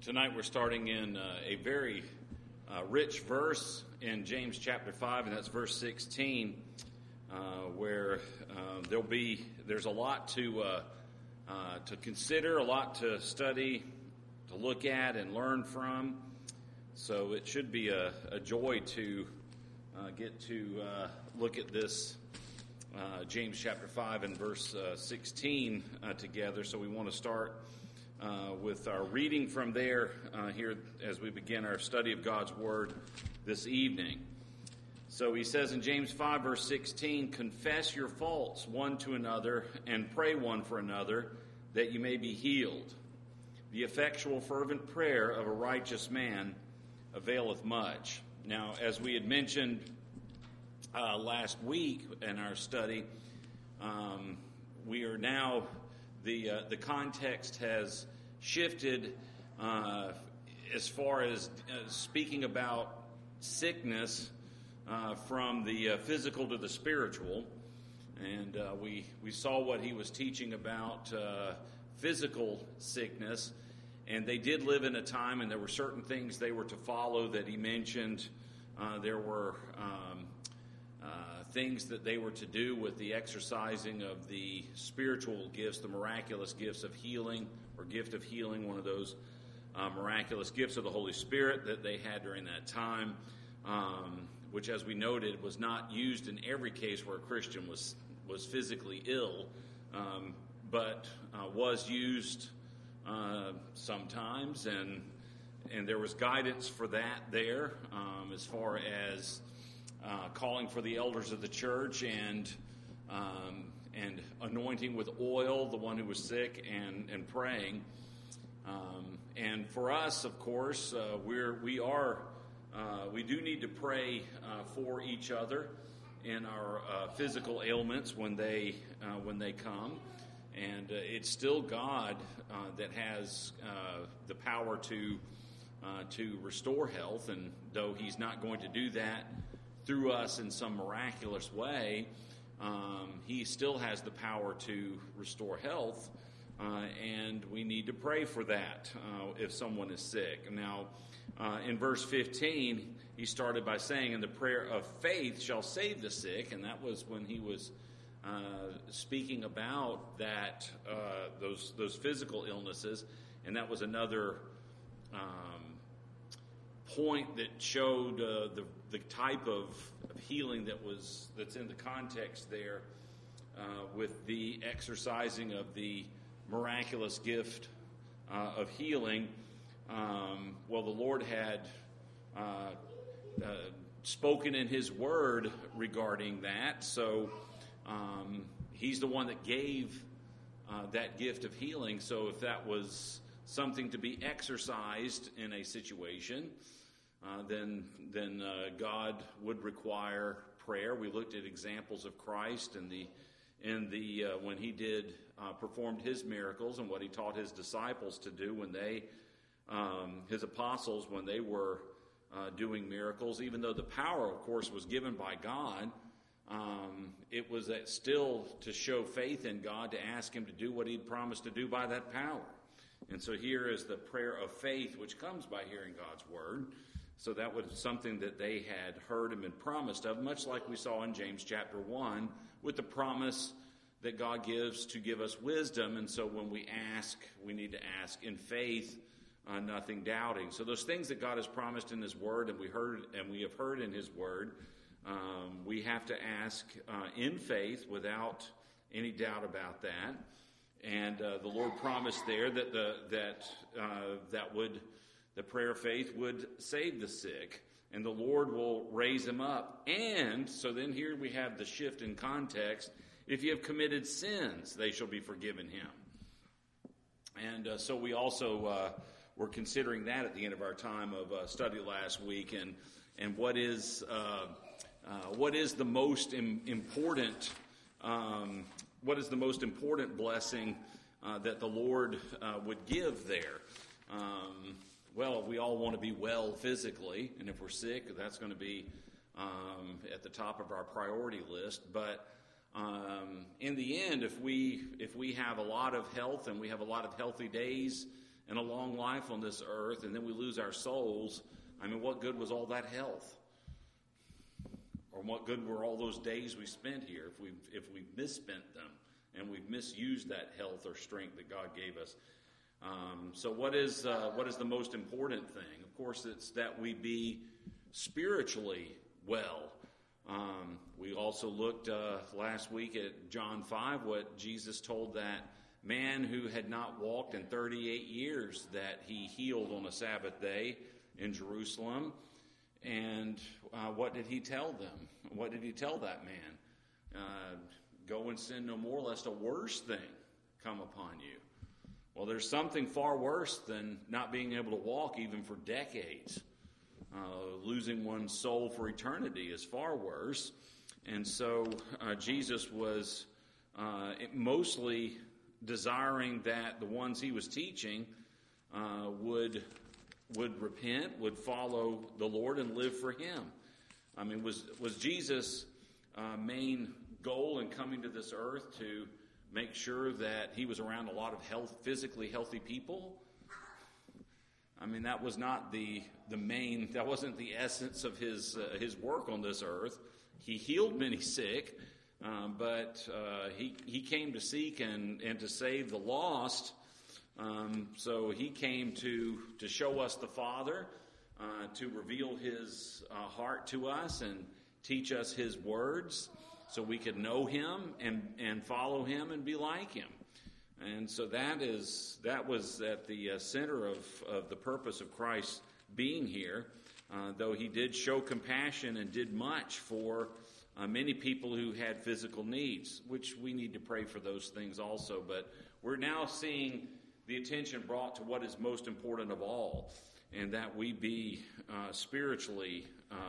Tonight we're starting in a very rich verse in James chapter 5, and that's verse 16, where there's a lot to consider, a lot to study, to look at and learn from. So it should be a joy to get to look at this James chapter 5 and verse 16 together. So we want to start with our reading from there here as we begin our study of God's Word this evening. So he says in James 5 verse 16, "Confess your faults one to another and pray one for another that you may be healed. The effectual fervent prayer of a righteous man availeth much." Now, as we had mentioned last week in our study, we are now the context has shifted as far as speaking about sickness from the physical to the spiritual, and we saw what he was teaching about physical sickness, and they did live in a time, and there were certain things they were to follow that he mentioned. There were things that they were to do with the exercising of the spiritual gifts, the miraculous gifts of healing, or gift of healing, one of those miraculous gifts of the Holy Spirit that they had during that time, which, as we noted, was not used in every case where a Christian was physically ill, but was used sometimes, and there was guidance for that there as far as calling for the elders of the church and anointing with oil the one who was sick and praying. And for us, of course, we do need to pray for each other in our physical ailments when they come. And it's still God that has the power to restore health, and though He's not going to do that through us in some miraculous way, He still has the power to restore health, and we need to pray for that if someone is sick. Now, in verse 15, he started by saying, "And the prayer of faith shall save the sick," and that was when he was speaking about that those physical illnesses, and that was another point that showed the type of healing that's in the context there with the exercising of the miraculous gift of healing. Well, the Lord had spoken in His Word regarding that, so He's the one that gave that gift of healing. So if that was something to be exercised in a situation, then God would require prayer. We looked at examples of Christ and when He performed His miracles and what He taught His disciples to do when His apostles, when they were doing miracles. Even though the power, of course, was given by God, it was still to show faith in God, to ask Him to do what He'd promised to do by that power. And so here is the prayer of faith, which comes by hearing God's Word. So that was something that they had heard and been promised of, much like we saw in James chapter 1, with the promise that God gives to give us wisdom. And so when we ask, we need to ask in faith, nothing doubting. So those things that God has promised in His Word, and we have heard in His Word, we have to ask in faith without any doubt about that. And the Lord promised there that the prayer of faith would save the sick, and the Lord will raise him up. And so then here we have the shift in context. If you have committed sins, they shall be forgiven him. And so we also were considering that at the end of our time of study last week, and what is the most important blessing that the Lord would give there. Well, we all want to be well physically, and if we're sick, that's going to be at the top of our priority list. But in the end, if we have a lot of health and we have a lot of healthy days and a long life on this earth, and then we lose our souls, I mean, what good was all that health? Or what good were all those days we spent here if we misspent them and we've misused that health or strength that God gave us? So what is the most important thing? Of course, it's that we be spiritually well. We also looked last week at John 5, what Jesus told that man who had not walked in 38 years that he healed on a Sabbath day in Jerusalem. And what did he tell them? What did he tell that man? Go and sin no more, lest a worse thing come upon you. Well, there's something far worse than not being able to walk even for decades. Losing one's soul for eternity is far worse. And so Jesus was mostly desiring that the ones he was teaching would repent, would follow the Lord, and live for him. I mean, was Jesus' main goal in coming to this earth to make sure that he was around a lot of physically healthy people? I mean, that was not the main, that wasn't the essence of his work on this earth. He healed many sick, but he came to seek and to save the lost. So he came to show us the Father, to reveal his heart to us and teach us his words so we could know him and follow him and be like him. And so that was at the center of the purpose of Christ being here, though he did show compassion and did much for many people who had physical needs, which we need to pray for those things also. But we're now seeing the attention brought to what is most important of all, and that we be spiritually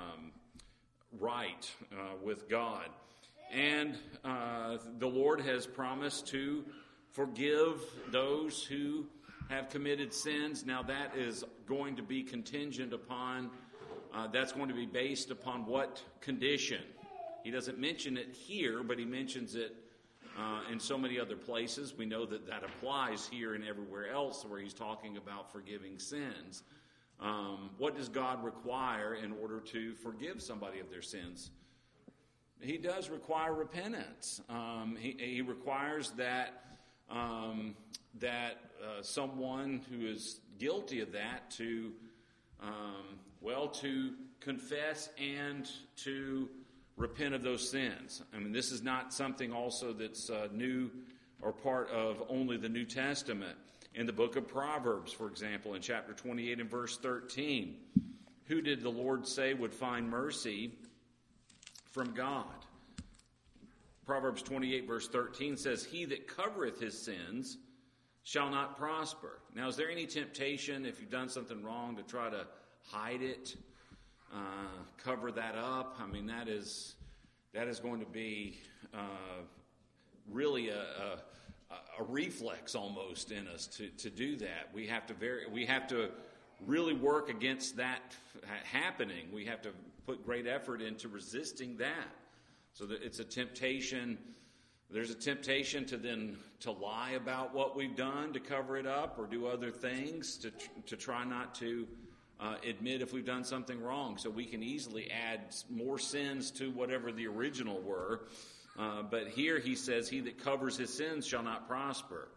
right with God. And the Lord has promised to forgive those who have committed sins. Now that is going to be contingent upon, that's going to be based upon what condition. He doesn't mention it here, but he mentions it in so many other places. We know that applies here and everywhere else where he's talking about forgiving sins. What does God require in order to forgive somebody of their sins? He does require repentance. He requires that someone who is guilty of that to confess and to repent of those sins. I mean, this is not something also that's new or part of only the New Testament. In the book of Proverbs, for example, in chapter 28 and verse 13, who did the Lord say would find mercy from God? Proverbs 28 verse 13 says, he that covereth his sins shall not prosper. Now, is there any temptation, if you've done something wrong, to try to hide it, cover that up? I mean, that is going to be really a reflex almost in us to do that. We have to really work against that happening. We have to put great effort into resisting that. So that it's a temptation. There's a temptation to lie about what we've done, to cover it up, or do other things to try not to admit if we've done something wrong. So we can easily add more sins to whatever the original were. But here he says, he that covers his sins shall not prosper.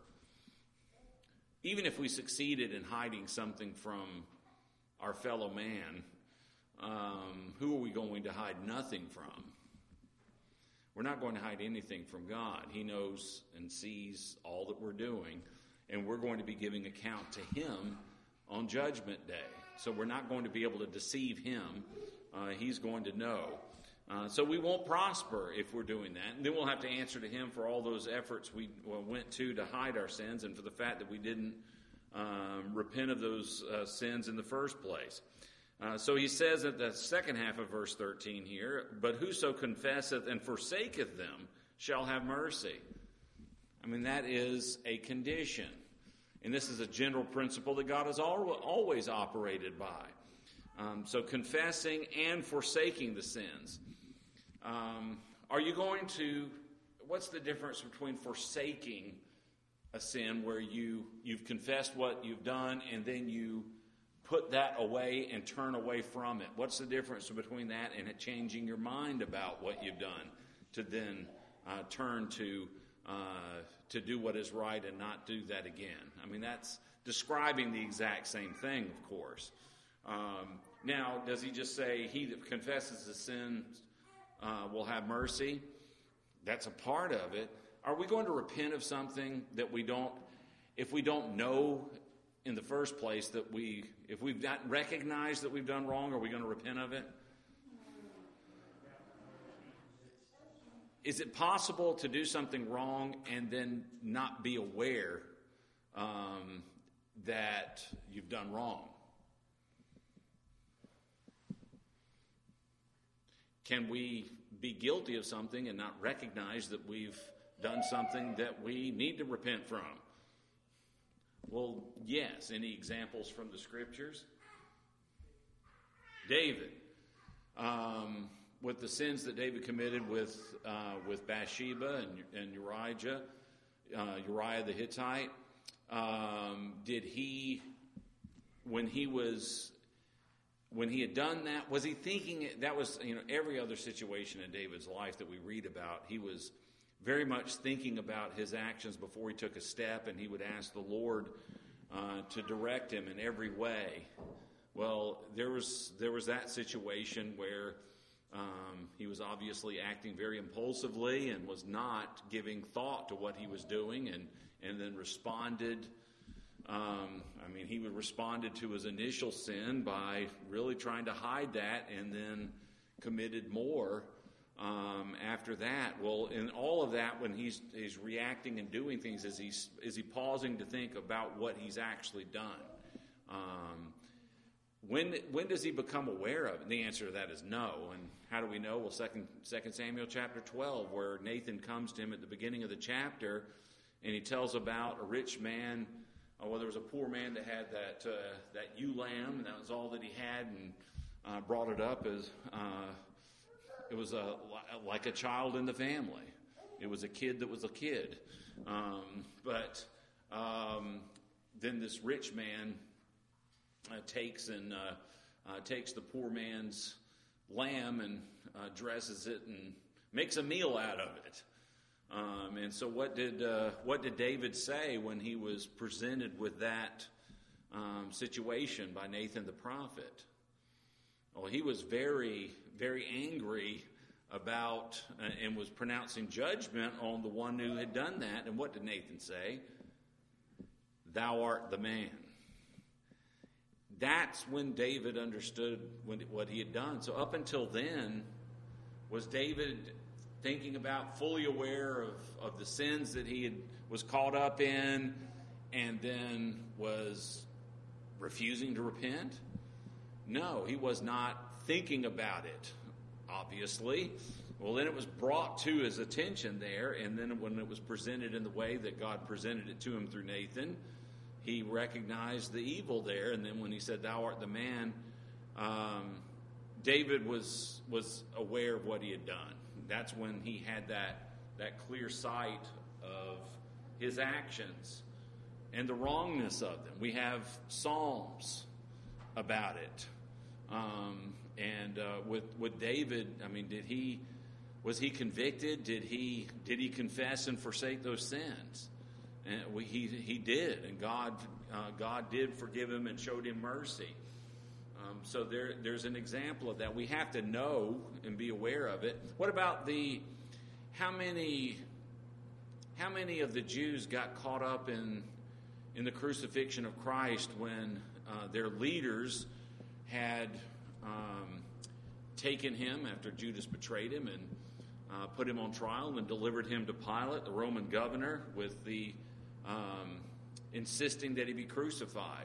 Even if we succeeded in hiding something from our fellow man, who are we going to hide nothing from? We're not going to hide anything from God. He knows and sees all that we're doing, and we're going to be giving account to him on Judgment Day. So we're not going to be able to deceive him. He's going to know. So we won't prosper if we're doing that. And then we'll have to answer to him for all those efforts we went to hide our sins, and for the fact that we didn't repent of those sins in the first place. So he says at the second half of verse 13 here, but whoso confesseth and forsaketh them shall have mercy. I mean, that is a condition. And this is a general principle that God has always operated by. So confessing and forsaking the sins. What's the difference between forsaking a sin where you've confessed what you've done and then you put that away and turn away from it? What's the difference between that and it changing your mind about what you've done to then turn to do what is right and not do that again? I mean, that's describing the exact same thing, of course. Now, does he just say, he that confesses his sins will have mercy? That's a part of it. Are we going to repent of something that if we don't know in the first place if we've not recognized that we've done wrong, are we going to repent of it? Is it possible to do something wrong and then not be aware that you've done wrong? Can we be guilty of something and not recognize that we've done something that we need to repent from? Well, yes. Any examples from the scriptures? David, with the sins that David committed with Bathsheba and Uriah the Hittite, did he, when he had done that, was he thinking that was, every other situation in David's life that we read about, he was very much thinking about his actions before he took a step, and he would ask the Lord to direct him in every way. Well, there was that situation where he was obviously acting very impulsively and was not giving thought to what he was doing, and then responded. He responded to his initial sin by really trying to hide that, and then committed more after that. Well, in all of that, when he's reacting and doing things, is he pausing to think about what he's actually done? When does he become aware of it? And the answer to that is no. And how do we know? Well, 2 Samuel chapter 12, where Nathan comes to him at the beginning of the chapter, and he tells about a rich man. There was a poor man that had that ewe lamb, and that was all that he had, and brought it up as it was like a child in the family. It was a kid that was a kid. But then this rich man takes the poor man's lamb and dresses it and makes a meal out of it. And so what did David say when he was presented with that situation by Nathan the prophet? Well, he was very, very angry about and was pronouncing judgment on the one who had done that. And what did Nathan say? Thou art the man. That's when David understood what he had done. So up until then, was David thinking about, fully aware of the sins that he was caught up in, and then was refusing to repent? No, he was not thinking about it, obviously. Well, then it was brought to his attention there, and then when it was presented in the way that God presented it to him through Nathan, he recognized the evil there. And then when he said, thou art the man, David was aware of what he had done. That's when he had that clear sight of his actions and the wrongness of them. We have Psalms about it. With David, was he convicted? Did he confess and forsake those sins? And he did, and God did forgive him and showed him mercy. So there's an example of that. We have to know and be aware of it. What about how many of the Jews got caught up in the crucifixion of Christ when their leaders had taken him after Judas betrayed him and put him on trial and delivered him to Pilate, the Roman governor, with the insisting that he be crucified?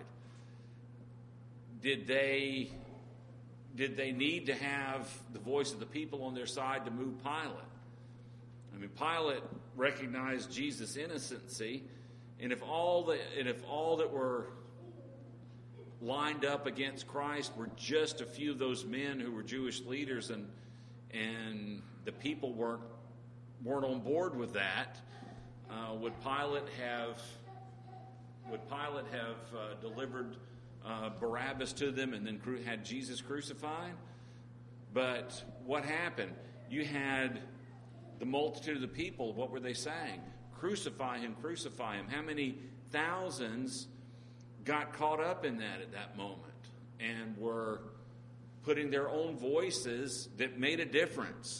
Did they need to have the voice of the people on their side to move Pilate? Pilate recognized Jesus' innocency, and if all that were lined up against Christ were just a few of those men who were Jewish leaders, and the people weren't on board with that, would Pilate have delivered Barabbas to them and then had Jesus crucified? But what happened? You had the multitude of the people. What were they saying? Crucify him, crucify him. How many thousands got caught up in that at that moment and were putting their own voices that made a difference?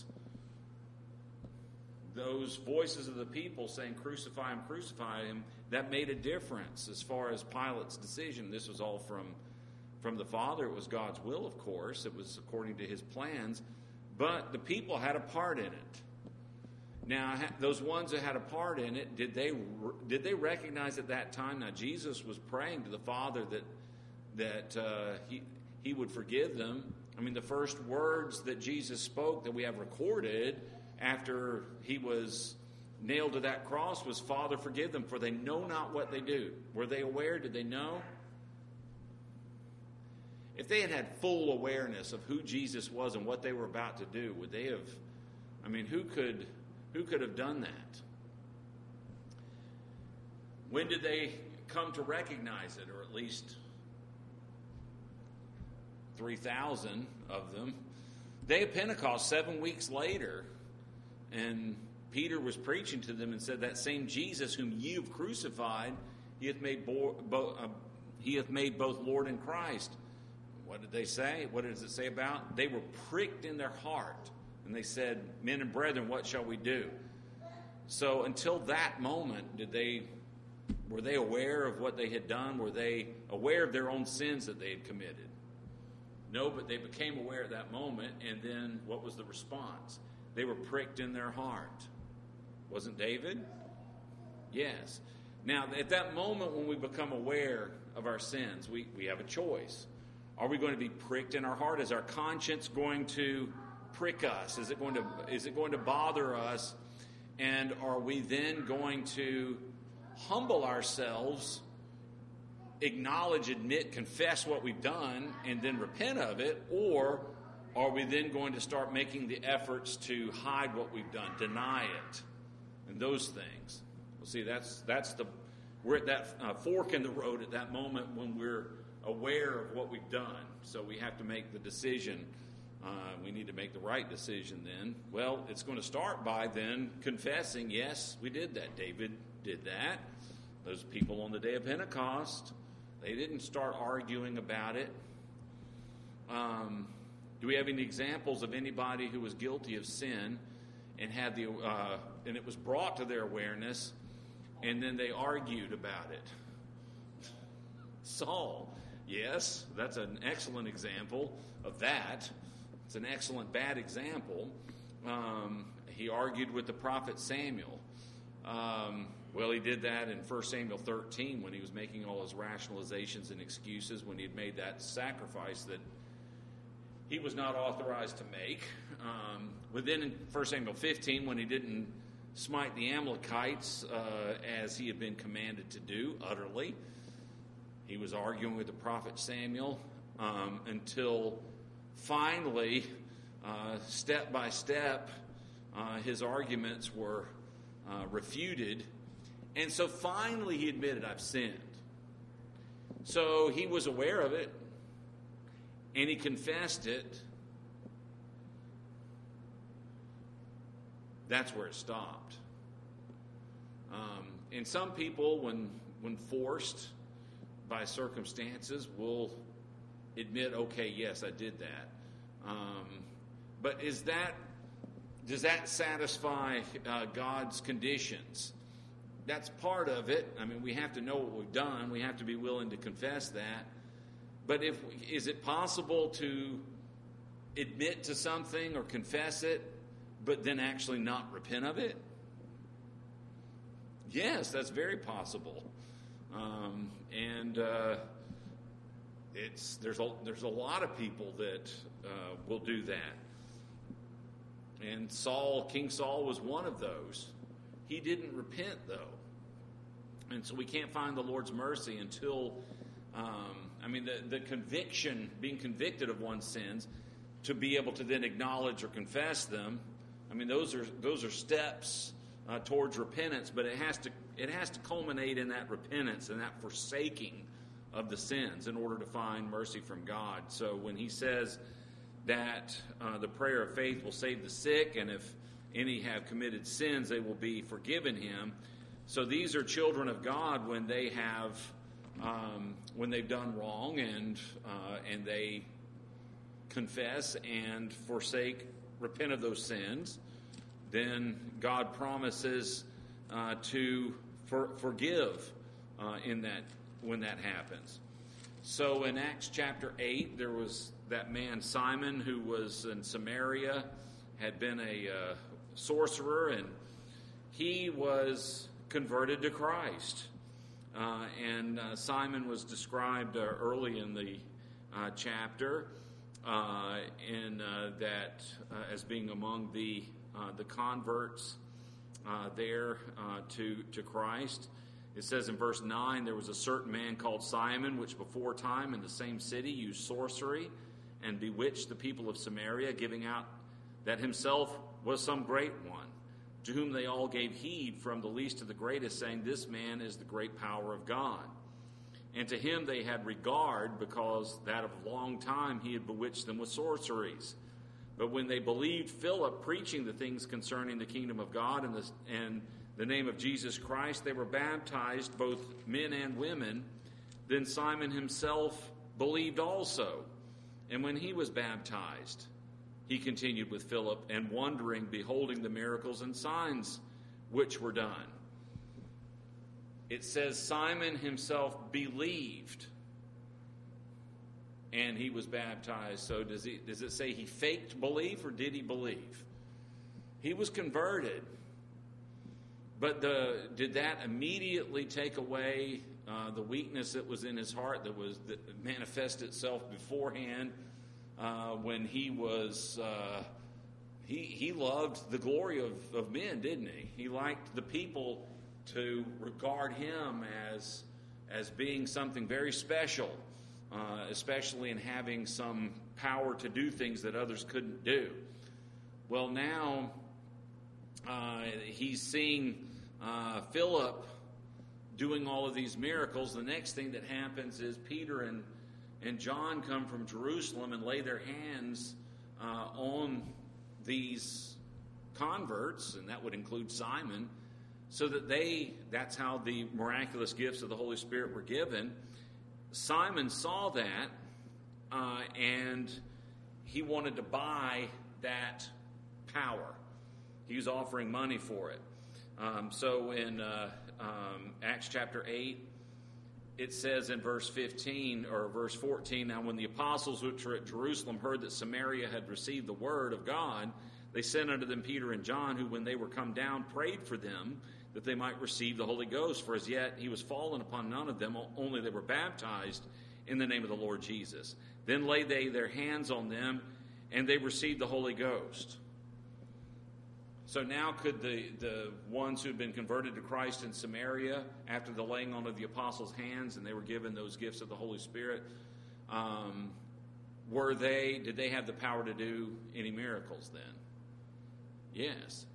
Those voices of the people saying, crucify him, that made a difference as far as Pilate's decision. This was all from the Father. It was God's will, of course. It was according to his plans. But the people had a part in it. Now, those ones that had a part in it, did they recognize at that time? Now, Jesus was praying to the Father that he would forgive them. I mean, the first words that Jesus spoke that we have recorded after he was nailed to that cross was, Father, forgive them, for they know not what they do. Were they aware? Did they know? If they had had full awareness of who Jesus was and what they were about to do, would they have, I mean, who could have done that? When did they come to recognize it, or at least 3,000 of them? Day of Pentecost, 7 weeks later, and Peter was preaching to them and said, that same Jesus whom ye have crucified, he hath made both Lord and Christ. What did they say? What does it say about? They were pricked in their heart. And they said, men and brethren, what shall we do? So until that moment, were they aware of what they had done? Were they aware of their own sins that they had committed? No, but they became aware at that moment. And then what was the response? They were pricked in their heart. Wasn't David? Yes. Now, at that moment when we become aware of our sins, we have a choice. Are we going to be pricked in our heart? Is our conscience going to prick us? Is it going to bother us? And are we then going to humble ourselves, acknowledge, admit, confess what we've done, and then repent of it? Or are we then going to start making the efforts to hide what we've done, deny it, and those things? Well, see, we're at that fork in the road at that moment when we're aware of what we've done. So we have to make the decision. We need to make the right decision then. Well, it's going to start by then confessing, yes, we did that. David did that. Those people on the day of Pentecost, they didn't start arguing about it. Do we have any examples of anybody who was guilty of sin and had and it was brought to their awareness, and then they argued about it? Saul. Yes, that's an excellent example of that. It's an excellent bad example. He argued with the prophet Samuel. Well, he did that in 1 Samuel 13 when he was making all his rationalizations and excuses when he had made that sacrifice that he was not authorized to make. Within in 1 Samuel 15 when he didn't smite the Amalekites as he had been commanded to do utterly. He was arguing with the prophet Samuel until finally, step by step, his arguments were refuted. And so finally he admitted, I've sinned. So he was aware of it, and he confessed it. That's where it stopped. And some people, when forced by circumstances, will admit, okay, yes, I did that. But does that satisfy God's conditions? That's part of it. I mean, we have to know what we've done. We have to be willing to confess that. But is it possible to admit to something or confess it, but then actually not repent of it? Yes, that's very possible. There's a lot of people that will do that. And King Saul was one of those. He didn't repent, though. And so we can't find the Lord's mercy until, the conviction, being convicted of one's sins, to be able to then acknowledge or confess them. I mean, those are steps towards repentance, but it has to culminate in that repentance and that forsaking of the sins in order to find mercy from God. So when he says that the prayer of faith will save the sick, and if any have committed sins, they will be forgiven him. So these are children of God when they have when they've done wrong and they confess and forsake, repent of those sins. Then God promises to forgive in that when that happens. So in Acts chapter 8, there was that man Simon who was in Samaria, had been a sorcerer, and he was converted to Christ. And Simon was described early in the chapter that as being among the converts there to Christ. It says in verse 9, there was a certain man called Simon, which before time in the same city used sorcery and bewitched the people of Samaria, giving out that himself was some great one, to whom they all gave heed from the least to the greatest, saying, this man is the great power of God. And to him they had regard, because that of long time he had bewitched them with sorceries. But when they believed Philip preaching the things concerning the kingdom of God and the name of Jesus Christ, they were baptized, both men and women. Then Simon himself believed also. And when he was baptized, he continued with Philip, and wondering, beholding the miracles and signs which were done. It says Simon himself believed, and he was baptized. So does it say he faked belief, or did he believe? He was converted. But did that immediately take away the weakness that was in his heart that manifested itself beforehand when he was he loved the glory of men, didn't he? He liked the people to regard him as being something very special, especially in having some power to do things that others couldn't do. Well, now he's seeing Philip doing all of these miracles. The next thing that happens is Peter and John come from Jerusalem and lay their hands on these converts, and that would include Simon, so that that's how the miraculous gifts of the Holy Spirit were given. Simon saw that, and he wanted to buy that power. He was offering money for it. So in Acts chapter 8, it says in verse 15 or verse 14, now when the apostles which were at Jerusalem heard that Samaria had received the word of God, they sent unto them Peter and John, who when they were come down prayed for them that they might receive the Holy Ghost. For as yet he was fallen upon none of them, only they were baptized in the name of the Lord Jesus. Then laid they their hands on them, and they received the Holy Ghost. So now could the ones who had been converted to Christ in Samaria, after the laying on of the apostles' hands, and they were given those gifts of the Holy Spirit, did they have the power to do any miracles then? Yes.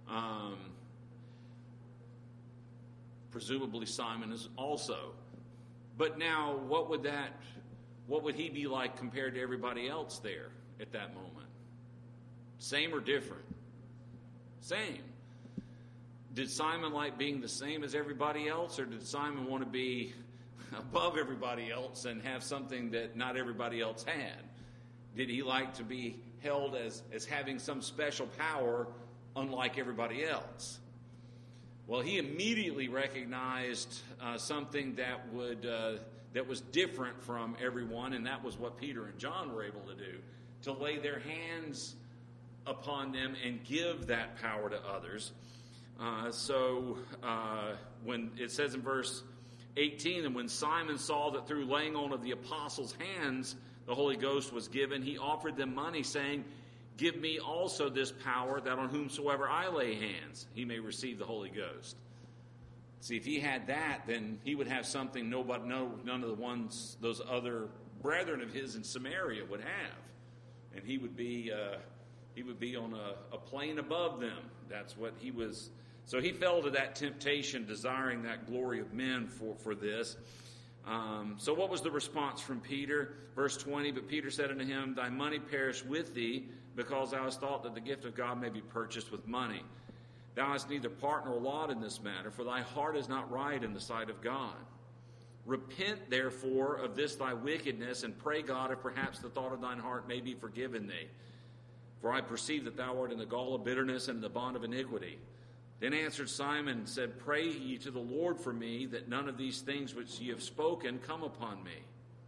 Presumably Simon is also. But now what would he be like compared to everybody else there at that moment? Same or different? Same. Did Simon like being the same as everybody else, or did Simon want to be above everybody else and have something that not everybody else had? Did he like to be held as having some special power unlike everybody else? Well, he immediately recognized something that was different from everyone, and that was what Peter and John were able to do, to lay their hands upon them and give that power to others. So when it says in verse 18, and when Simon saw that through laying on of the apostles' hands the Holy Ghost was given, he offered them money, saying, give me also this power, that on whomsoever I lay hands, he may receive the Holy Ghost. See, if he had that, then he would have something none of the ones, those other brethren of his in Samaria would have. And he would be on a plane above them. That's what he was So he fell to that temptation, desiring that glory of men for this. So what was the response from Peter? Verse 20, but Peter said unto him, thy money perish with thee, because thou hast thought that the gift of God may be purchased with money. Thou hast neither part nor lot in this matter, for thy heart is not right in the sight of God. Repent, therefore, of this thy wickedness, and pray God if perhaps the thought of thine heart may be forgiven thee. For I perceive that thou art in the gall of bitterness and in the bond of iniquity. Then answered Simon and said, pray ye to the Lord for me, that none of these things which ye have spoken come upon me.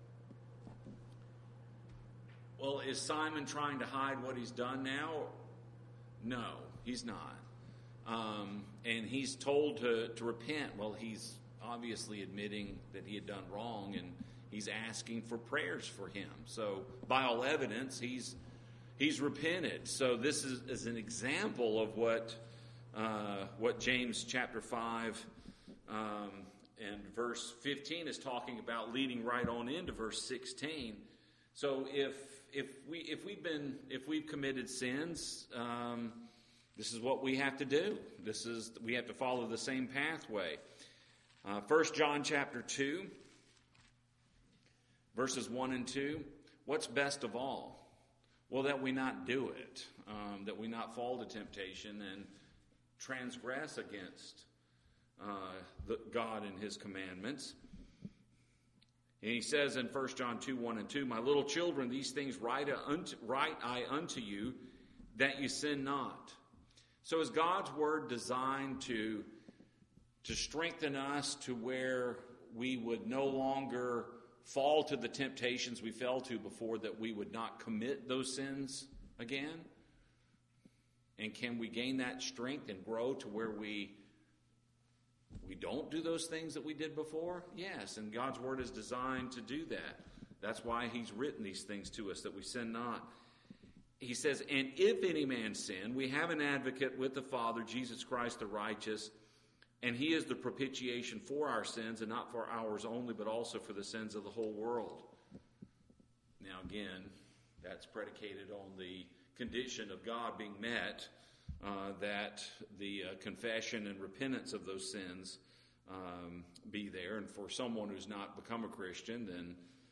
Well, is Simon trying to hide what he's done now? No, he's not. And he's told to repent. Well, he's obviously admitting that he had done wrong, and he's asking for prayers for him. So by all evidence, he's repented. So this is an example of what James chapter 5 and verse 15 is talking about, leading right on into verse 16. So if we've committed sins, this is what we have to do. We have to follow the same pathway. 1 John chapter 2, verses 1 and 2. What's best of all? Well, that we not do it, that we not fall to temptation and transgress against God and his commandments. And he says in 1 John 2, 1 and 2, my little children, these things write I unto you, that you sin not. So is God's word designed to strengthen us to where we would no longer fall to the temptations we fell to before, that we would not commit those sins again? And can we gain that strength and grow to where we don't do those things that we did before? Yes, and God's word is designed to do that. That's why he's written these things to us, that we sin not. He says, and if any man sin, we have an advocate with the Father, Jesus Christ the righteous, and he is the propitiation for our sins, and not for ours only, but also for the sins of the whole world. Now again, that's predicated on the condition of God being met, that the confession and repentance of those sins be there. And for someone who's not become a Christian, then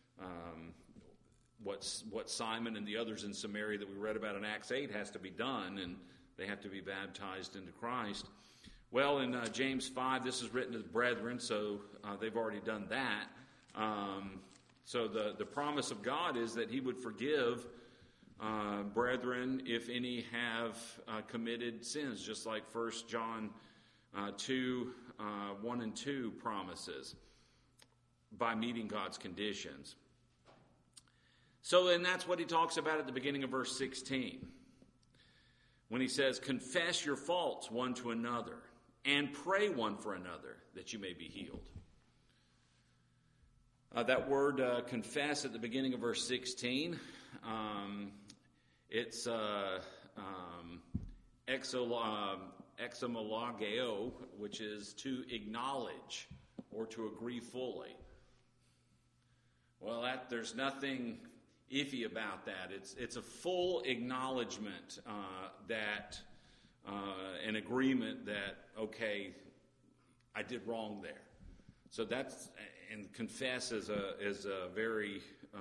what Simon and the others in Samaria that we read about in Acts 8 has to be done, and they have to be baptized into Christ. Well, in James 5, this is written to the brethren, so they've already done that. So the promise of God is that he would forgive brethren if any have committed sins, just like 1 John 2, 1 and 2 promises, by meeting God's conditions. So, and that's what he talks about at the beginning of verse 16, when he says, confess your faults one to another, and pray one for another, that you may be healed. That word confess at the beginning of verse 16, it's exomologeo, which is to acknowledge or to agree fully. Well, there's nothing iffy about that. It's a full acknowledgement that an agreement that, okay, I did wrong there. So that's, and confess is a very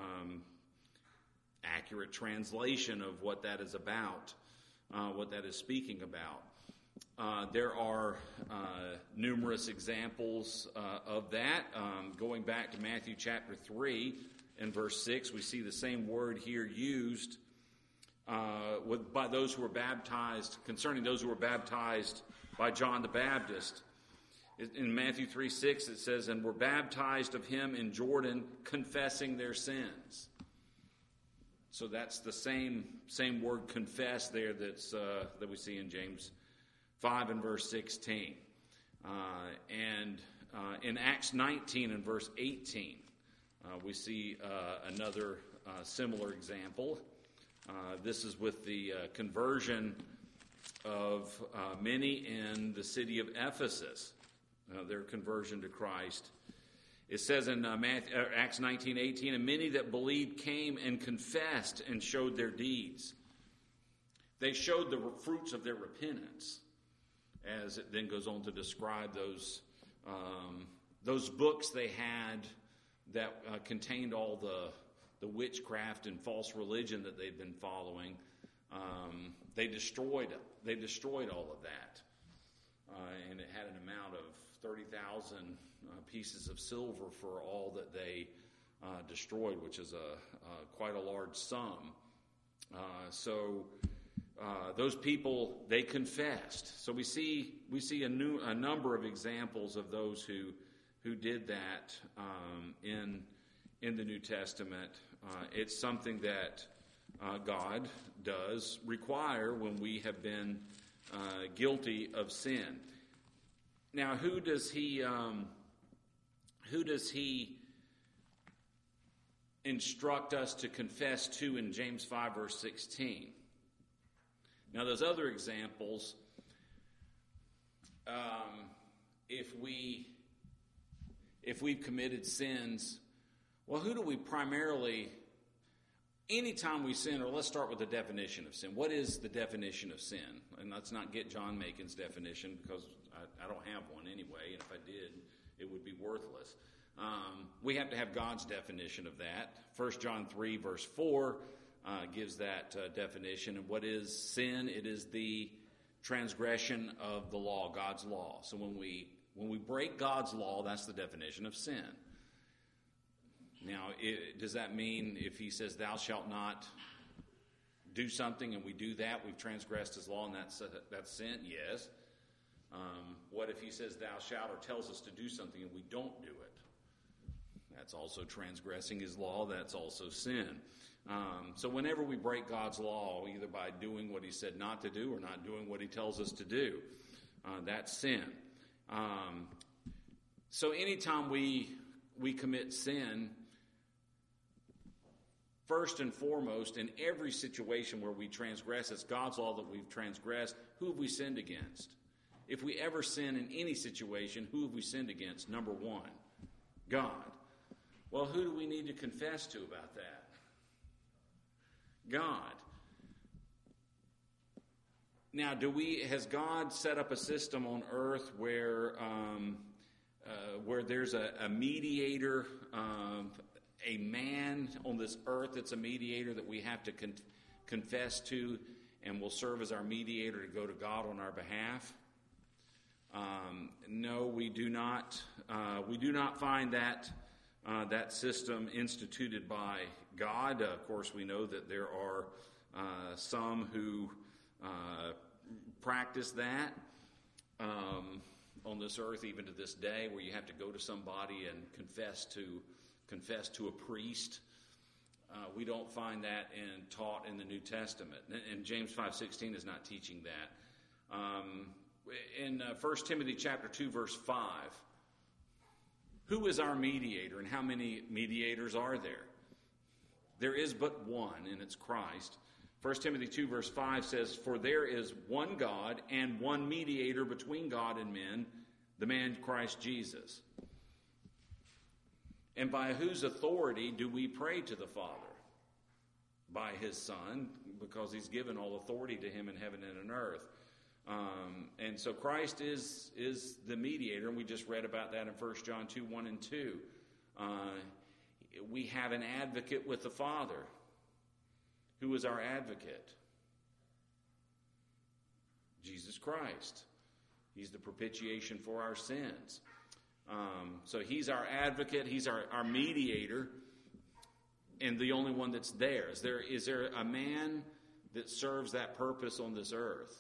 accurate translation of what that is about, what that is speaking about. There are numerous examples of that. Going back to Matthew chapter 3 and verse 6, we see the same word here used by those who were baptized, concerning those who were baptized by John the Baptist. In Matthew 3:6 it says, and were baptized of him in Jordan, confessing their sins. So that's the same word confess there that we see in James 5 and verse 16. And in Acts 19 and verse 18, we see another similar example. This is with the conversion of many in the city of Ephesus, their conversion to Christ. It says in Acts 19:18, and many that believed came and confessed and showed their deeds. They showed the fruits of their repentance. as it then goes on to describe those books they had that contained all the witchcraft and false religion that they've been following. They destroyed all of that, and it had an amount of 30,000 pieces of silver for all that they destroyed, which is quite a large sum. So those people, they confessed. So we see a number of examples of those who did that in the New Testament. It's something that God does require when we have been guilty of sin. Now, who does he instruct us to confess to in James 5, verse 16? Now, those other examples, if we've committed sins, well, who do we primarily, anytime we sin, or let's start with the definition of sin. What is the definition of sin? And let's not get John Macon's definition, because I don't have one anyway, and if I did, it would be worthless. We have to have God's definition of that. 1 John 3, verse 4 gives that definition. And what is sin? It is the transgression of the law, God's law. So when we break God's law, that's the definition of sin. Now, does that mean if he says, thou shalt not do something, and we do that, we've transgressed his law, and that's sin? Yes. What if he says, thou shalt, or tells us to do something, and we don't do it? That's also transgressing his law. That's also sin. So whenever we break God's law, either by doing what he said not to do or not doing what he tells us to do, that's sin. So anytime we commit sin, first and foremost, in every situation where we transgress, it's God's law that we've transgressed. Who have we sinned against? If we ever sin in any situation, who have we sinned against? Number one, God. Well, who do we need to confess to about that? God. Now, has God set up a system on earth where there's a mediator, a man on this earth that's a mediator that we have to confess to and will serve as our mediator to go to God on our behalf? No, we do not. We do not find that system instituted by God. Of course, we know that there are some who practice that on this earth, even to this day, where you have to go to somebody and confess to a priest. We don't find that taught in the New Testament, and James 5:16 is not teaching that. In 1 Timothy chapter 2, verse 5, who is our mediator, and how many mediators are there? There is but one, and it's Christ. 1 Timothy 2, verse 5 says, for there is one God and one mediator between God and men, the man Christ Jesus. And by whose authority do we pray to the Father? By his Son, because he's given all authority to him in heaven and in earth. And so Christ is the mediator, and we just read about that in 1 John 2, 1 and 2. We have an advocate with the Father. Who is our advocate? Jesus Christ. He's the propitiation for our sins. So he's our advocate, he's our mediator, and the only one that's there. Is there a man that serves that purpose on this earth?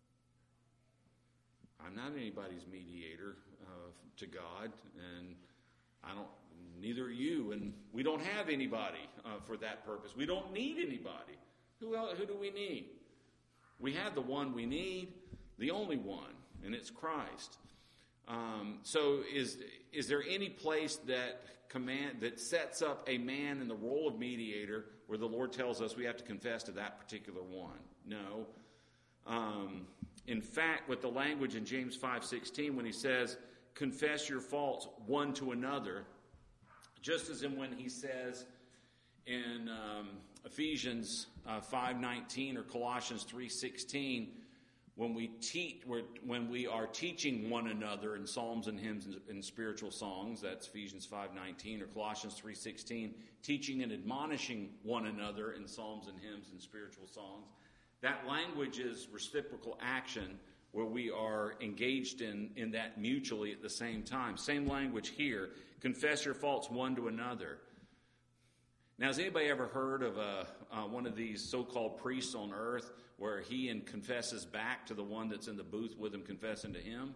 I'm not anybody's mediator to God, and neither are you, and we don't have anybody for that purpose. We don't need anybody. Who do we need? We have the one we need, the only one, and it's Christ. So is there any place that sets up a man in the role of mediator where the Lord tells us we have to confess to that particular one? No. In fact, with the language in James 5:16, when he says, confess your faults one to another, just as in when he says in Ephesians 5:19 or Colossians 3:16, when we are teaching one another in psalms and hymns and spiritual songs, that's Ephesians 5:19 or Colossians 3:16, teaching and admonishing one another in psalms and hymns and spiritual songs, that language is reciprocal action where we are engaged in that mutually at the same time. Same language here. Confess your faults one to another. Now, has anybody ever heard of one of these so-called priests on earth where he confesses back to the one that's in the booth with him confessing to him?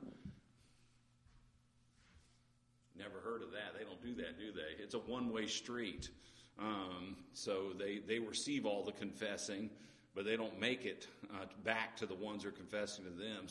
Never heard of that. They don't do that, do they? It's a one-way street. So they receive all the confessing, but they don't make it back to the ones who are confessing to them.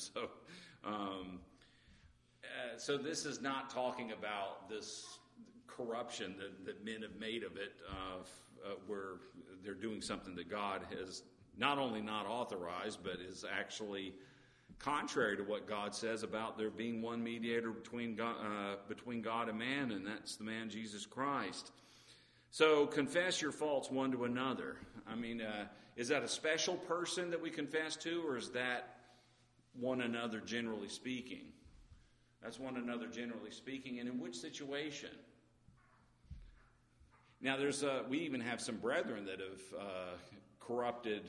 So this is not talking about this corruption that men have made of it, where they're doing something that God has not only not authorized, but is actually contrary to what God says about there being one mediator between God and man, and that's the man Jesus Christ. So confess your faults one to another. I mean, is that a special person that we confess to, or is that one another generally speaking? That's one another generally speaking. And in which situation? Now, we even have some brethren that have corrupted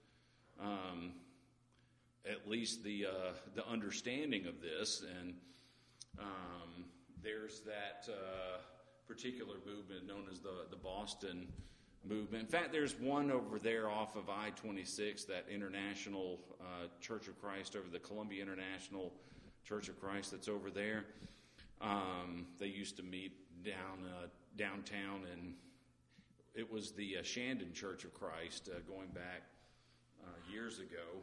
at least the understanding of this, and there's that particular movement known as the Boston movement. In fact, there's one over there off of I-26, that International Church of Christ, over the Columbia International Church of Christ that's over there. They used to meet downtown, and it was the Shandon Church of Christ going back years ago.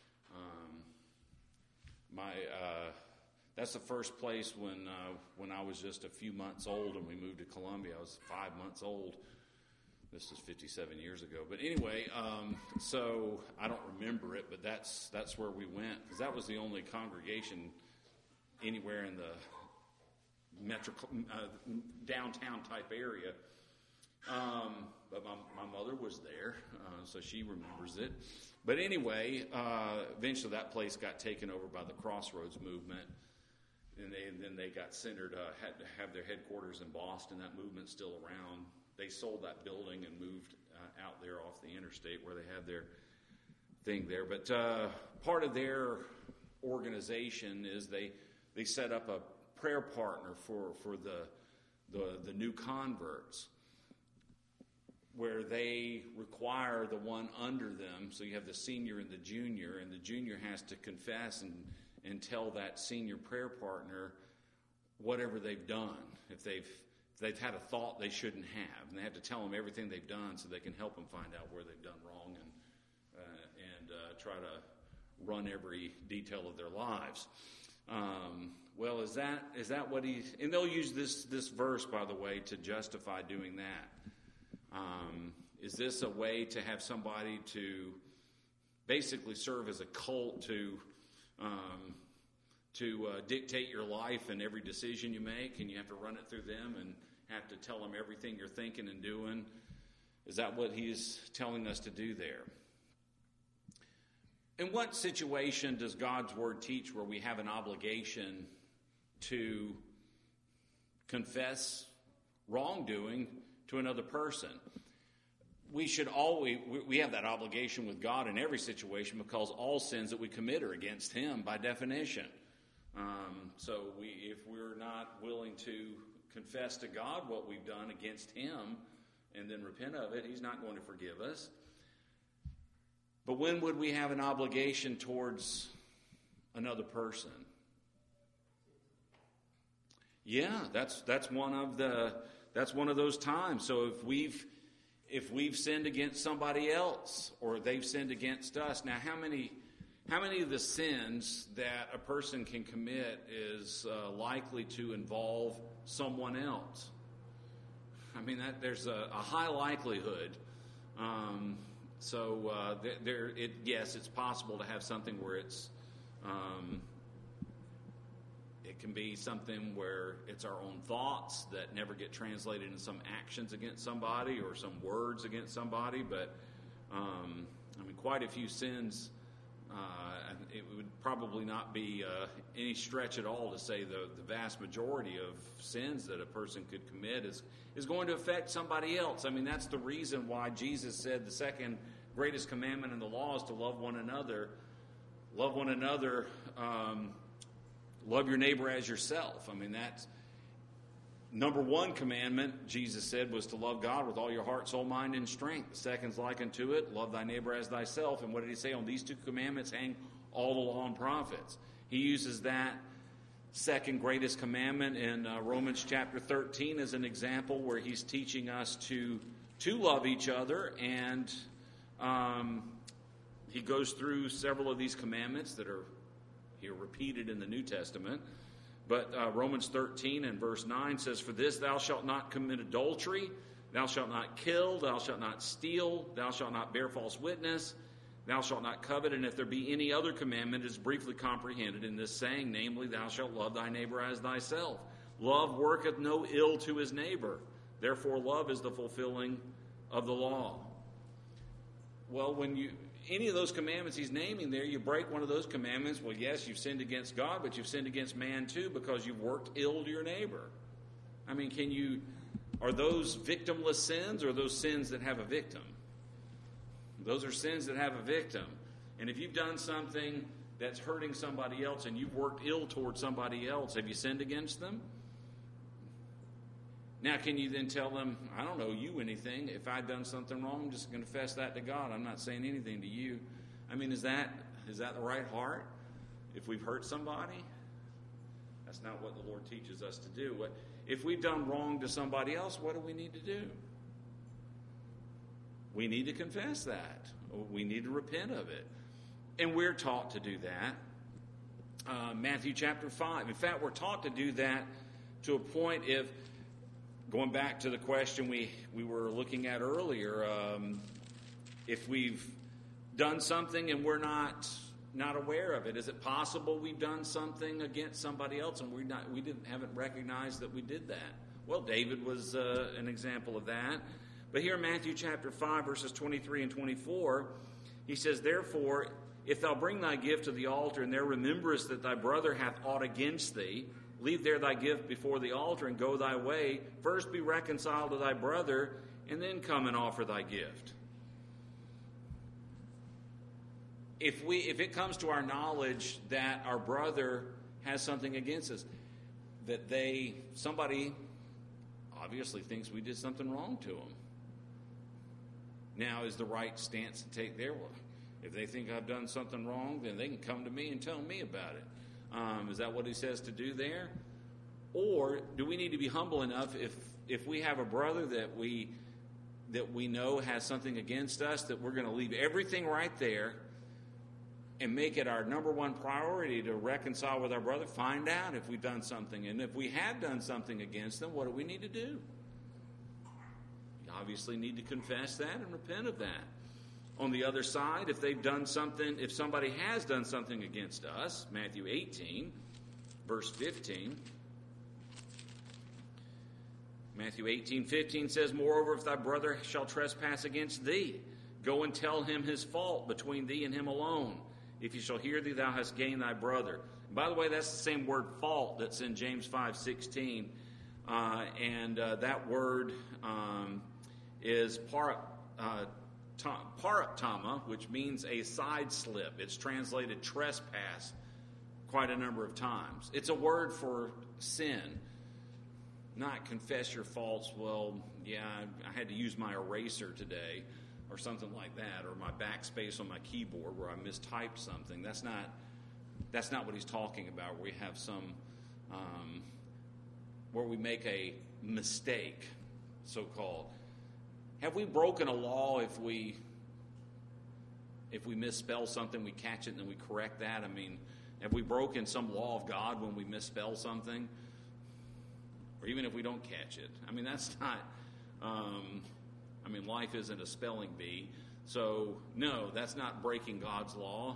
That's the first place when I was just a few months old and we moved to Columbia. I was 5 months old. This was 57 years ago. But anyway, so I don't remember it, but that's where we went, because that was the only congregation anywhere in the downtown type area. But my mother was there, so she remembers it. But anyway, eventually that place got taken over by the Crossroads movement, and then they got centered, had to have their headquarters in Boston. That movement's still around. They sold that building and moved out there off the interstate where they had their thing there. But part of their organization is they set up a prayer partner for the new converts, where they require the one under them. So you have the senior and the junior has to confess and tell that senior prayer partner whatever they've done. If they've had a thought they shouldn't have, and they have to tell them everything they've done so they can help them find out where they've done wrong and try to run every detail of their lives. Well, is that what he's... And they'll use this verse, by the way, to justify doing that. Is this a way to have somebody to basically serve as a cult to dictate your life and every decision you make, and you have to run it through them and have to tell them everything you're thinking and doing? Is that what he's telling us to do there? In what situation does God's Word teach where we have an obligation to confess wrongdoing to another person? We have that obligation with God in every situation, because all sins that we commit are against Him by definition. So if we're not willing to confess to God what we've done against Him and then repent of it, He's not going to forgive us. But when would we have an obligation towards another person? Yeah, that's one of those times. So if we've sinned against somebody else, or they've sinned against us, now how many of the sins that a person can commit is likely to involve someone else? I mean, there's a high likelihood. Yes, it's possible to have something where it can be something where it's our own thoughts that never get translated into some actions against somebody or some words against somebody. But quite a few sins It would probably not be any stretch at all to say the vast majority of sins that a person could commit is going to affect somebody else. I mean, that's the reason why Jesus said the second greatest commandment in the law is to love one another. Love one another. Love your neighbor as yourself. I mean, that's number one commandment, Jesus said, was to love God with all your heart, soul, mind, and strength. The second's like unto it, love thy neighbor as thyself. And what did he say? On these two commandments hang all the law and prophets. He uses that second greatest commandment in Romans chapter 13 as an example where he's teaching us to love each other. And he goes through several of these commandments that are here repeated in the New Testament. But Romans 13 and verse 9 says, for this thou shalt not commit adultery, thou shalt not kill, thou shalt not steal, thou shalt not bear false witness, thou shalt not covet. And if there be any other commandment, it is briefly comprehended in this saying, namely, thou shalt love thy neighbor as thyself. Love worketh no ill to his neighbor. Therefore, love is the fulfilling of the law. Well, when any of those commandments he's naming there, you break one of those commandments, well, yes, you've sinned against God, but you've sinned against man too because you've worked ill to your neighbor. I mean, are those victimless sins or are those sins that have a victim? Those are sins that have a victim. And if you've done something that's hurting somebody else and you've worked ill towards somebody else, have you sinned against them? Now, can you then tell them, I don't owe you anything. If I've done something wrong, I'm just going to confess that to God. I'm not saying anything to you. I mean, is that the right heart? If we've hurt somebody? That's not what the Lord teaches us to do. If we've done wrong to somebody else, what do we need to do? We need to confess that. We need to repent of it. And we're taught to do that. Matthew chapter 5. In fact, we're taught to do that to a point going back to the question we were looking at earlier, if we've done something and we're not aware of it, is it possible we've done something against somebody else and haven't recognized that we did that? Well, David was an example of that. But here in Matthew chapter 5, verses 23 and 24, he says, therefore, if thou bring thy gift to the altar, and there rememberest that thy brother hath aught against thee, leave there thy gift before the altar and go thy way. First be reconciled to thy brother, and then come and offer thy gift. If it comes to our knowledge that our brother has something against us, that somebody obviously thinks we did something wrong to them. Now, is the right stance to take there? Well, if they think I've done something wrong, then they can come to me and tell me about it. Is that what he says to do there? Or do we need to be humble enough if we have a brother that we know has something against us, that we're going to leave everything right there and make it our number one priority to reconcile with our brother, find out if we've done something. And if we have done something against them, what do we need to do? We obviously need to confess that and repent of that. On the other side, if somebody has done something against us, Matthew 18, verse 15. Matthew 18:15 says, moreover, if thy brother shall trespass against thee, go and tell him his fault between thee and him alone. If he shall hear thee, thou hast gained thy brother. And by the way, that's the same word fault that's in James 5:16. That word is paraptama, which means a side slip. It's translated trespass quite a number of times. It's a word for sin. Not confess your faults, well, yeah, I had to use my eraser today, or something like that, or my backspace on my keyboard where I mistyped something. That's not what he's talking about, where we have where we make a mistake, so-called. Have we broken a law if we misspell something, we catch it and then we correct that? I mean, have we broken some law of God when we misspell something? Or even if we don't catch it? I mean, that's not, life isn't a spelling bee. So, no, that's not breaking God's law.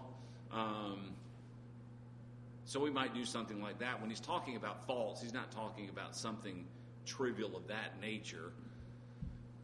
So we might do something like that. When he's talking about faults, he's not talking about something trivial of that nature.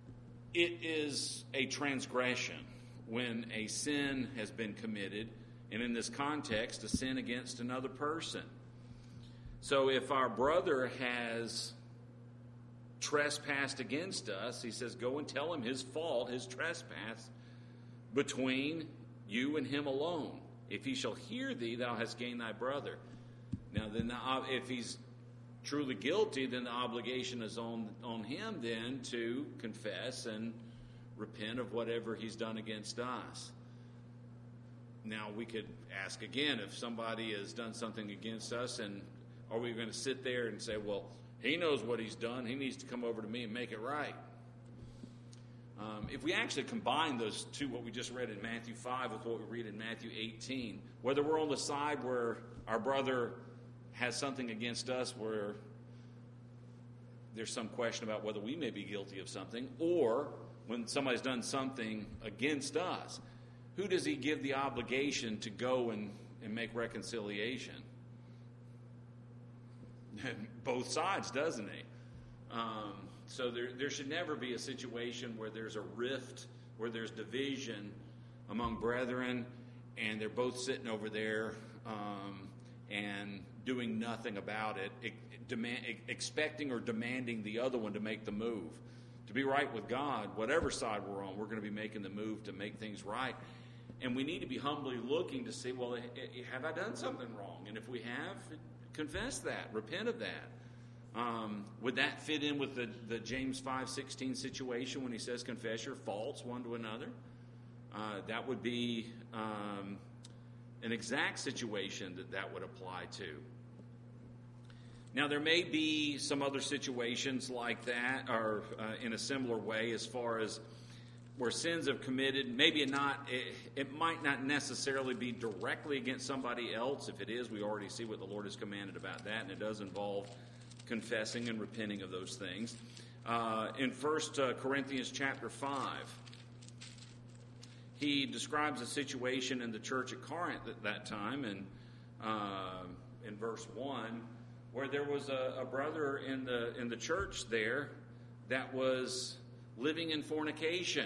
It is a transgression when a sin has been committed And in this context, a sin against another person. So if our brother has trespassed against us, he says, go and tell him his fault, his trespass, between you and him alone. If he shall hear thee, thou hast gained thy brother. Now, then, if he's truly guilty, then the obligation is on him then to confess and repent of whatever he's done against us. Now, we could ask again, if somebody has done something against us, and are we going to sit there and say, well, he knows what he's done, he needs to come over to me and make it right? If we actually combine those two, what we just read in Matthew 5 with what we read in Matthew 18, whether we're on the side where our brother has something against us, where there's some question about whether we may be guilty of something, or when somebody's done something against us, who does he give the obligation to go and make reconciliation? Both sides, doesn't he? So there should never be a situation where there's a rift, where there's division among brethren, and they're both sitting over there and doing nothing about it, expecting or demanding the other one to make the move. To be right with God, whatever side we're on, we're going to be making the move to make things right. And we need to be humbly looking to see, well, have I done something wrong? And if we have, confess that, repent of that. Would that fit in with the James 5:16 situation when he says, confess your faults one to another? That would be an exact situation that would apply to. Now, there may be some other situations like that, or in a similar way, as far as where sins have committed. Maybe it might not necessarily be directly against somebody else. If it is, we already see what the Lord has commanded about that, and it does involve confessing and repenting of those things. In 1 Corinthians chapter 5, he describes a situation in the church at Corinth at that time, and in verse 1, where there was a brother in the church there that was living in fornication,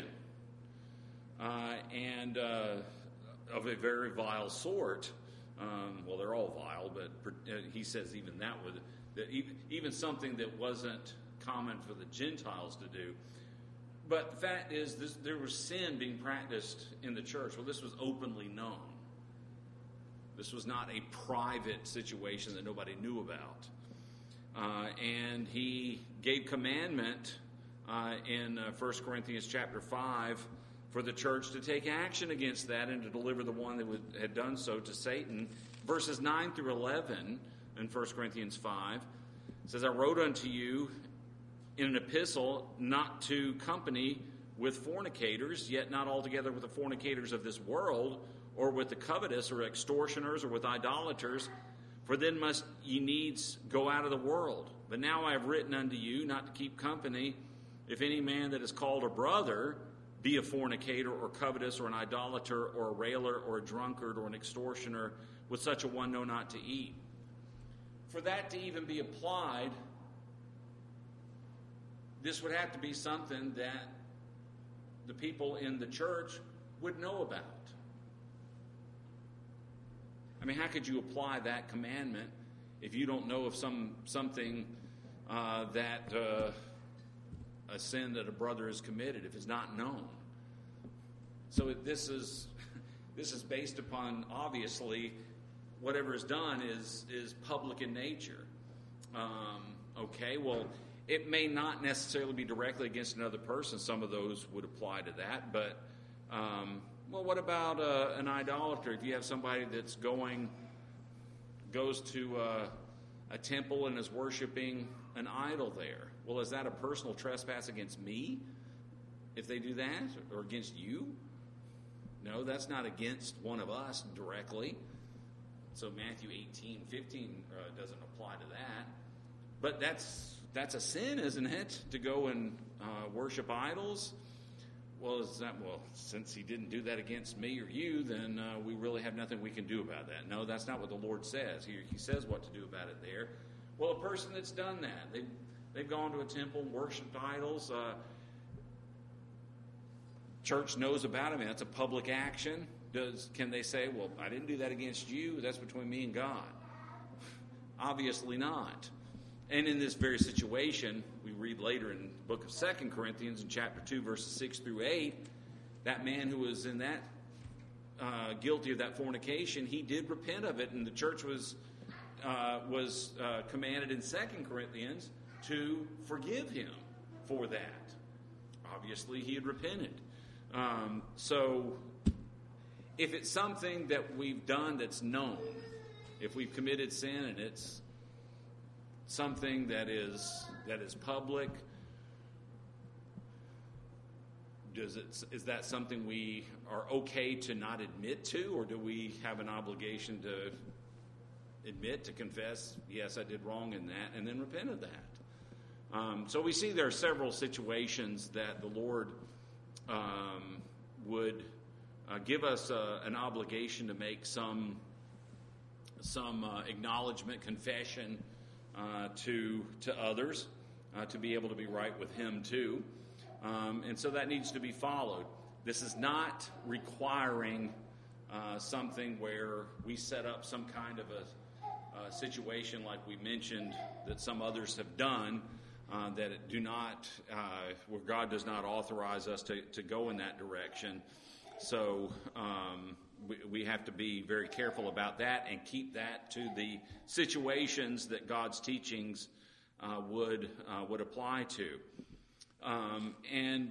and of a very vile sort. Well, they're all vile, but he says even even something that wasn't common for the Gentiles to do. But the fact is, there was sin being practiced in the church. Well, this was openly known. This was not a private situation that nobody knew about. And he gave commandment in 1 Corinthians chapter 5 for the church to take action against that and to deliver the one that had done so to Satan. Verses 9 through 11 in 1 Corinthians 5 says, I wrote unto you in an epistle not to company with fornicators, yet not altogether with the fornicators of this world, or with the covetous, or extortioners, or with idolaters, for then must ye needs go out of the world. But now I have written unto you not to keep company, if any man that is called a brother be a fornicator, or covetous, or an idolater, or a railer, or a drunkard, or an extortioner, with such a one know not to eat. For that to even be applied, this would have to be something that the people in the church would know about. I mean, how could you apply that commandment if you don't know of something that a sin that a brother has committed, if it's not known? So this is based upon, obviously, whatever is done is public in nature. Okay, well, it may not necessarily be directly against another person. Some of those would apply to that. But, well, what about an idolater? If you have somebody that's goes to a temple and is worshiping an idol there, well, is that a personal trespass against me if they do that, or against you? No, that's not against one of us directly. So Matthew 18:15 doesn't apply to that. But that's a sin, isn't it? To go and worship idols? Well, since he didn't do that against me or you, then we really have nothing we can do about that. No, that's not what the Lord says. He says what to do about it there. Well, a person that's done that, they've gone to a temple and worshipped idols. church knows about it. I mean, that's a public action. Can they say, well, I didn't do that against you. That's between me and God? Obviously not. And in this very situation, we read later in the book of 2 Corinthians in chapter 2, verses 6 through 8, that man who was in that guilty of that fornication, he did repent of it, and the church was commanded in 2 Corinthians to forgive him for that. Obviously, he had repented. So, if it's something that we've done that's known, if we've committed sin and it's something that is public, is that something we are okay to not admit to, or do we have an obligation to admit, to confess, yes, I did wrong in that, and then repent of that? So we see there are several situations that the Lord would give us an obligation to make some acknowledgement, confession to others, to be able to be right with Him too. And so that needs to be followed. This is not requiring something where we set up some kind of a situation like we mentioned that some others have done, that it do not, where God does not authorize us to go in that direction. So we have to be very careful about that and keep that to the situations that God's teachings would apply to. And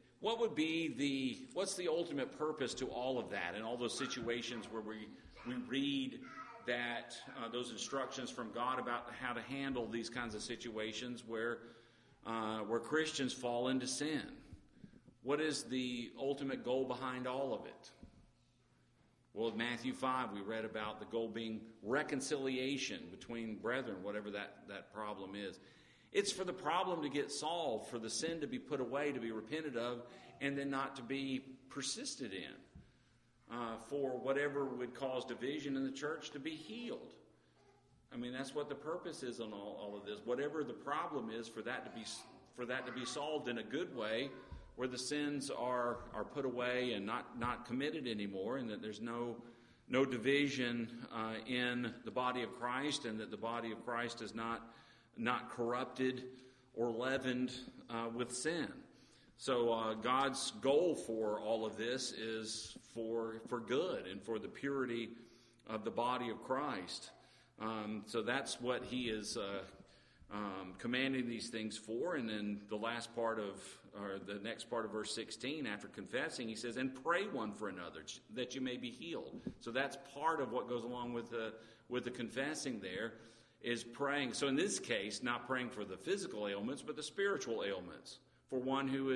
what's the ultimate purpose to all of that and all those situations where we read that those instructions from God about how to handle these kinds of situations where Christians fall into sin? What is the ultimate goal behind all of it? Well, in Matthew 5, we read about the goal being reconciliation between brethren, whatever that problem is. It's for the problem to get solved, for the sin to be put away, to be repented of, and then not to be persisted in. For whatever would cause division in the church to be healed. I mean, that's what the purpose is on all of this. Whatever the problem is, for that to be solved in a good way, where the sins are put away and not committed anymore, and that there's no division in the body of Christ, and that the body of Christ is not corrupted or leavened with sin. So God's goal for all of this is for good and for the purity of the body of Christ. So that's what He is commanding these things for. And then the last part or the next part of verse 16, after confessing, He says, "And pray one for another, that you may be healed." So that's part of what goes along with the confessing there, is praying. So in this case, not praying for the physical ailments, but the spiritual ailments, for one who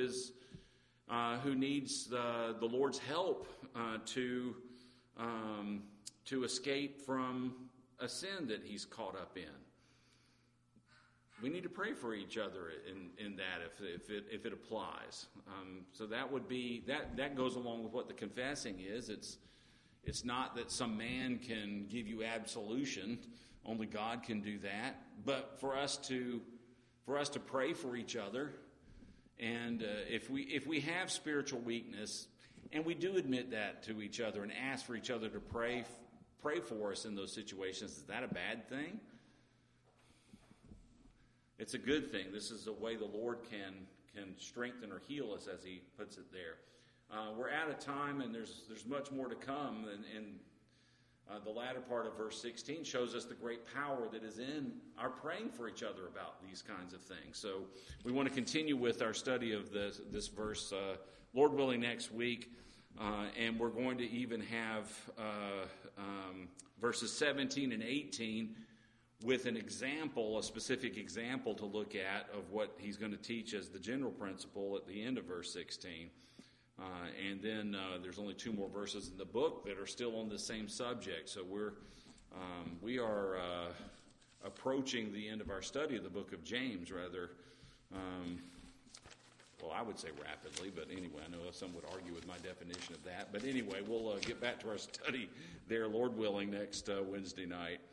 needs the Lord's help to escape from a sin that he's caught up in. We need to pray for each other in that if it applies. So that would be that goes along with what the confessing is. It's not that some man can give you absolution. Only God can do that. But for us to pray for each other, and if we have spiritual weakness, and we do admit that to each other and ask for each other to pray for us in those situations, is that a bad thing? It's a good thing. This is a way the Lord can strengthen or heal us, as He puts it there. We're out of time, and there's much more to come, and the latter part of verse 16 shows us the great power that is in our praying for each other about these kinds of things. So we want to continue with our study of this verse, Lord willing, next week. And we're going to even have verses 17 and 18 with an example, a specific example to look at of what he's going to teach as the general principle at the end of verse 16. And then there's only 2 more verses in the book that are still on the same subject. So we are approaching the end of our study of the book of James, rather. Well, I would say rapidly, but anyway, I know some would argue with my definition of that. But anyway, we'll get back to our study there, Lord willing, next Wednesday night.